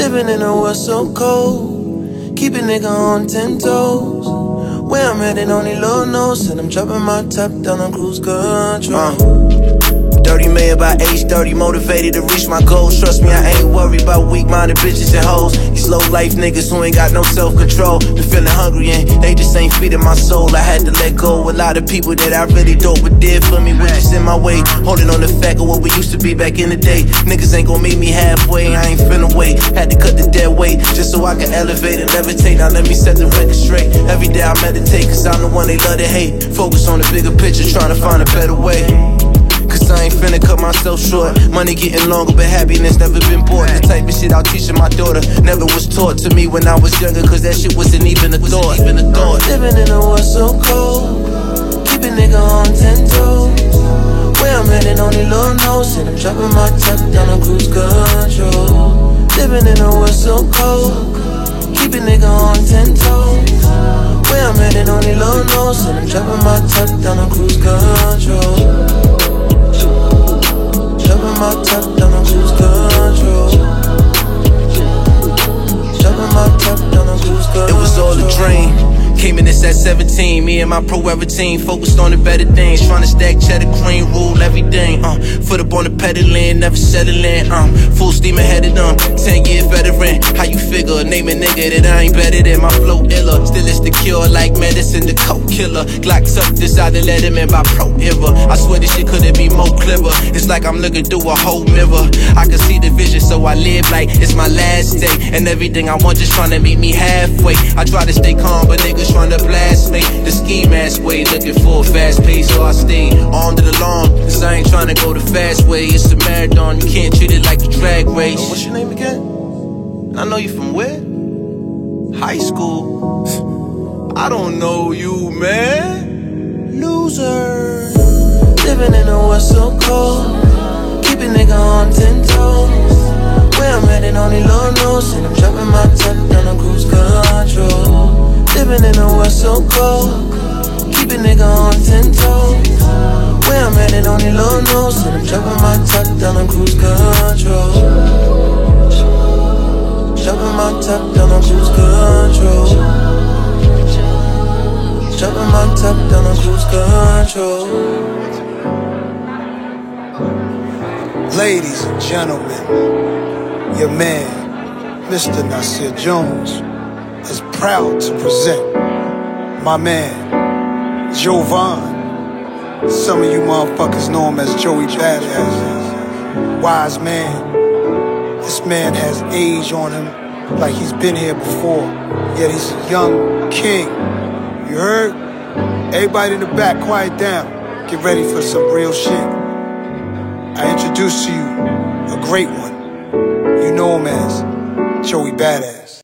Living in a world so cold, keep a nigga on 10 toes. Where I'm headed, only Lord knows, and I'm dropping my top down on cruise control. 30 million by age 30, motivated to reach my goals. Trust me, I ain't worried about weak-minded bitches and hoes. These low-life niggas who ain't got no self-control. Been feeling hungry and they just ain't feeding my soul. I had to let go a lot of people that I really dope, but did for me, was just in my way. Holding on the fact of what we used to be back in the day. Niggas ain't gon' meet me halfway, I ain't finna wait. Had to cut the dead weight, just so I can elevate and levitate. Now let me set the record straight. Every day I meditate, cause I'm the one they love to hate. Focus on the bigger picture, trying to find a better way. Cause I ain't finna cut myself short. Money getting longer, but happiness never been bought. The type of shit I'll teaching my daughter never was taught to me when I was younger, cause that shit wasn't even a thought. Living in a world so cold, keep a nigga on 10 toes. Where I'm headed, only Lord knows, and I'm dropping my top down on cruise control. Living in a world so cold, keep a nigga on 10 toes. Where I'm headed, only Lord knows, and I'm dropping my top down on cruise control. Dropping my top down on cruise control. Dropping my top down on cruise control. It was all a dream. Came in this at 17, me and my pro-ever team focused on the better things, trying to stack cheddar, cream, rule everything. Foot up on the pedaling, never settling. Full steam ahead of them, 10-year veteran. How you figure? Name a nigga that I ain't better than. My flow iller, still it's the cure like medicine, the coke killer. Glock tucked inside the Letterman by Pro-Ever. I swear this shit couldn't be more clever. It's like I'm looking through a whole mirror. I can see the vision, so I live like it's my last day. And everything I want just trying to meet me halfway. I try to stay calm, but niggas trying to blast me the ski mask way, looking for a fast pace, so I stay armed and along, cause I ain't trying to go the fast way. It's a marathon, you can't treat it like a drag race. What's your name again? I know you from where? High school. I don't know you, man. Loser. Living in a world so cold, keep a nigga on 10 toes. Where I'm headed, only Lord knows, and I'm dropping my top down on cruise control. Living in a world so cold, keep a nigga on 10 toes. Where I'm headed, only Lord knows, and I'm dropping my top down on cruise control. Dropping my top down on cruise control. Dropping my top down on cruise control. Ladies and gentlemen, your man, Mr. Nasir Jones, is proud to present my man, Jovan. Some of you motherfuckers know him as Joey Badass. Wise man. This man has age on him like he's been here before, yet he's a young king. You heard? Everybody in the back, quiet down. Get ready for some real shit. I introduce to you a great one. You know him as Joey Badass.